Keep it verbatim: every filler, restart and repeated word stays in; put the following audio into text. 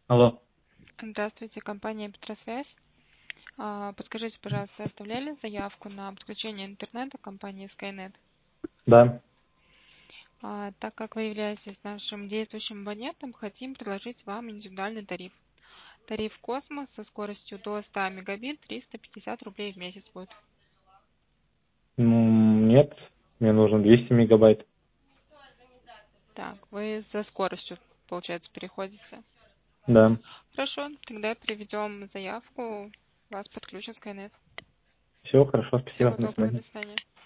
Алло. Здравствуйте, компания Петросвязь. А, Подскажите, пожалуйста, оставляли заявку на подключение интернета компании Skynet? Да. А, Так как вы являетесь нашим действующим абонентом, хотим предложить вам индивидуальный тариф. Тариф Космос со скоростью до ста мегабит, триста пятьдесят рублей в месяц будет. Ну, нет, мне нужно двести мегабайт. Так, вы за скоростью, получается, переходите. Да. Хорошо, тогда приведем заявку, вас подключит Skynet. Все хорошо, спасибо, Всего до доброго, свидания. до свидания.